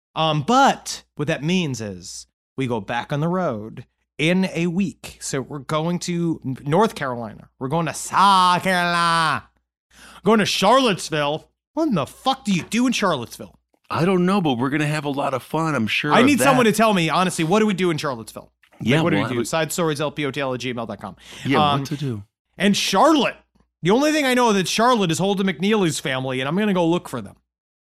But what that means is we go back on the road in a week. So we're going to North Carolina. We're going to South Carolina. Going to Charlottesville. What in the fuck do you do in Charlottesville?
I don't know, but we're going to have a lot of fun, I'm sure.
I need someone to tell me, honestly, what do we do in Charlottesville?
Yeah,
what do we do? Side stories, lpotl@gmail.com.
Yeah, what to do?
And Charlotte. The only thing I know that Charlotte is Holden McNeely's family, and I'm going to go look for them.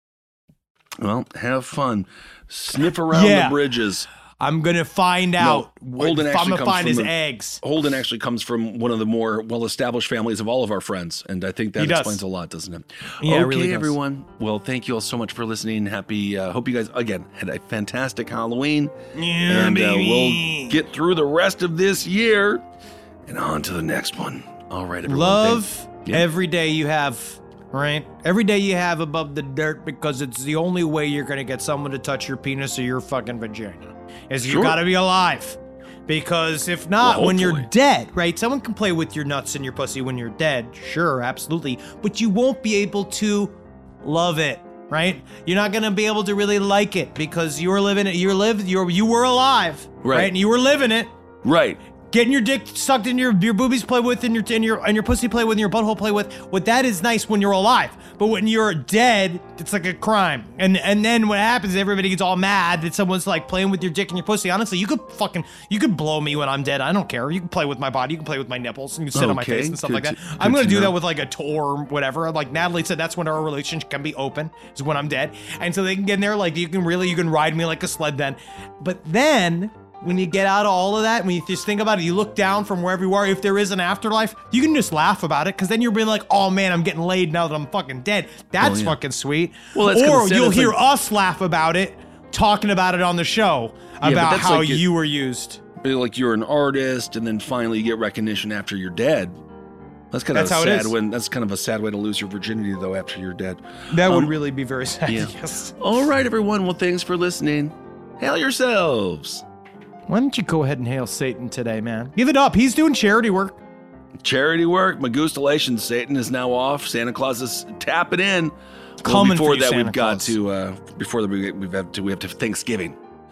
Well, have fun. Sniff around the bridges.
I'm going to find out
what I'm
going to find his eggs.
Holden actually comes from one of the more well-established families of all of our friends, and I think that explains a lot, doesn't it?
Yeah,
okay,
it really does.
Everyone. Well, thank you all so much for listening. Happy, hope you guys, again, had a fantastic Halloween.
Yeah,
and
baby.
We'll get through the rest of this year and on to the next one. All right, everyone.
Love every day you have, right? Every day you have above the dirt, because it's the only way you're going to get someone to touch your penis or your fucking vagina. Is you gotta be alive. Because if not, when you're dead, right? Someone can play with your nuts and your pussy when you're dead. Sure, absolutely. But you won't be able to love it, right? You're not gonna be able to really like it because you were living it. You were alive, right? And you were living it.
Right.
Getting your dick sucked in your boobies play with and your pussy play with and your butthole play with. What that is nice when you're alive, but when you're dead, it's like a crime. And then what happens is everybody gets all mad that someone's like playing with your dick and your pussy. Honestly, you could blow me when I'm dead. I don't care. You can play with my body. You can play with my nipples and you can sit on my face and stuff like that. I'm gonna do that with like a tour or whatever. Like Natalie said, that's when our relationship can be open, is when I'm dead. And so they can get in there, like you can ride me like a sled then. But then when you get out of all of that, when you just think about it, you look down from wherever you are, if there is an afterlife, you can just laugh about it, because then you're being like, oh man, I'm getting laid now that I'm fucking dead. That's fucking sweet. Well, or you'll hear us laugh about it, talking about it on the show, about how like you were used.
Like you're an artist, and then finally you get recognition after you're dead. That's kind of that's kind of a sad way to lose your virginity, though, after you're dead.
That would really be very sad. Yeah. Yes.
All right, everyone. Well, thanks for listening. Hail yourselves.
Why don't you go ahead and hail Satan today, man? Give it up. He's doing charity work.
Charity work. Magustalations. Satan is now off. Santa Claus is tapping in.
Coming
before
for you,
that,
Santa
we've got
Claus.
to. Before that, we have to Thanksgiving.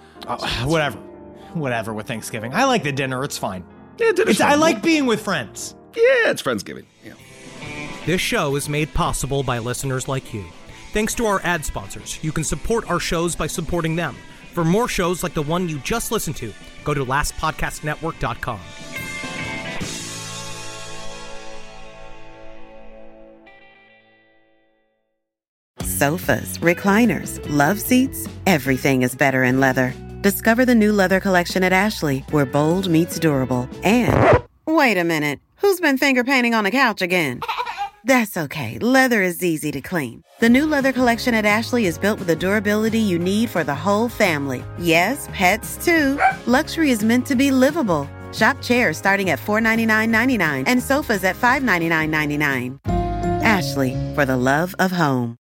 Whatever with Thanksgiving. I like the dinner. It's fine.
Yeah, dinner's fine.
I like being with friends.
Yeah, it's Friendsgiving. Yeah.
This show is made possible by listeners like you. Thanks to our ad sponsors. You can support our shows by supporting them. For more shows like the one you just listened to, go to lastpodcastnetwork.com.
Sofas, recliners, love seats, everything is better in leather. Discover the new leather collection at Ashley, where bold meets durable. And, wait a minute, who's been finger painting on the couch again? That's okay, leather is easy to clean. The new leather collection at Ashley is built with the durability you need for the whole family. Yes, pets too. Luxury is meant to be livable. Shop chairs starting at $499.99 and sofas at $599.99. Ashley, for the love of home.